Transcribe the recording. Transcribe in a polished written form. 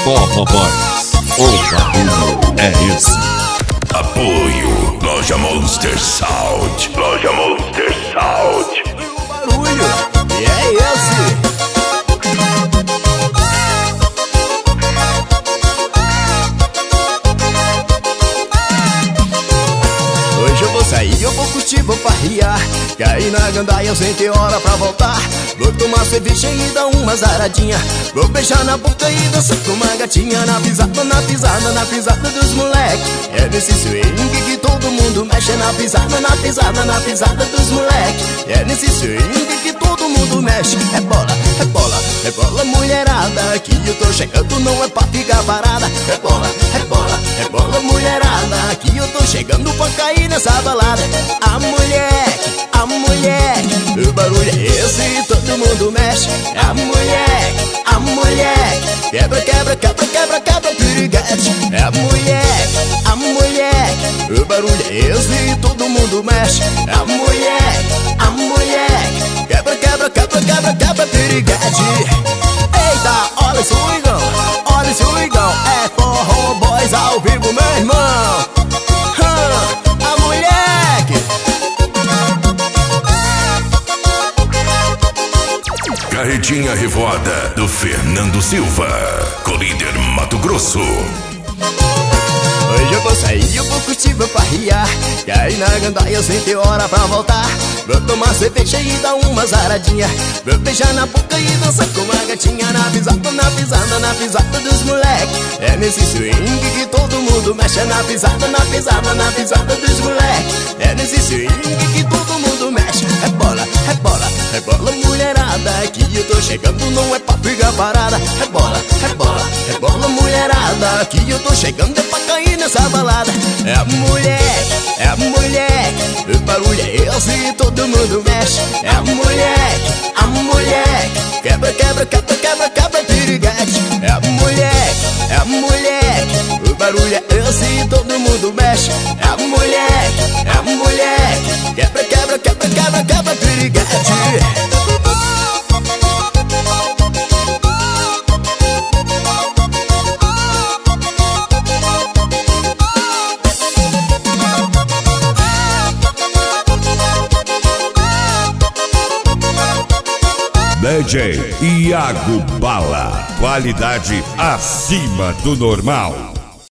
Copa Boys, o barulho é esse. Apoio Loja Monster Sound. Loja Monster Sound. O barulho é esse. Hoje eu vou sair, eu vou curtir, vou farriar. Cair na gandaia sem ter hora pra voltar. Vou tomar cerveja e dar uma zaradinha. Vou beijar na boca e dançar com uma gatinha. Na pisada, na pisada, na pisada dos moleque. É nesse swing que todo mundo mexe. Na pisada, na pisada, na pisada dos moleque. É nesse swing que todo mundo mexe. É bola, é bola, é bola mulherada. Aqui eu tô chegando, não é pra ficar parada. É bola, é bola, é bola mulherada. Aqui eu tô chegando pra cair nessa balada. A moleque, o barulho é esse, todo mundo mexe. A moleque, quebra, quebra, quebra, quebra, quebra, piriguete. É a moleque, o barulho é esse, todo mundo mexe. A moleque, quebra, quebra, quebra, quebra, quebra, piriguete. Eita, olha esse swingão, olha esse swingão. É Forró Boys ao vivo, meu irmão. A moleque. Carretinha Revoada do Fernando Silva, Colíder Mato Grosso. Hoje eu vou sair, eu vou curtir, vou farriar. Cair na gandaia sem ter hora pra voltar. Vou tomar cerveja e dar uma zaradinha. Vou beijar na boca e dançar com uma gatinha. Na pisada, na pisada, na pisada dos moleque. É nesse swing que todo mundo mexe. Na pisada, na pisada, na pisada dos moleque. É nesse swing que todo mundo mexe. É bola, é bola, é bola mulherada. Aqui eu tô chegando, não é pra ficar parada. É bola, é bola, é bola mulherada. Aqui eu tô chegando, é pra cair nessa balada. É a moleque, o barulho é esse, todo mundo mexe. É a moleque, quebra, quebra, quebra, quebra, quebra, piriguete. É a moleque, o barulho é esse, todo mundo mexe. É a moleque, quebra, quebra, quebra, quebra, quebra, piriguete. DJ Iago Bala, qualidade acima do normal.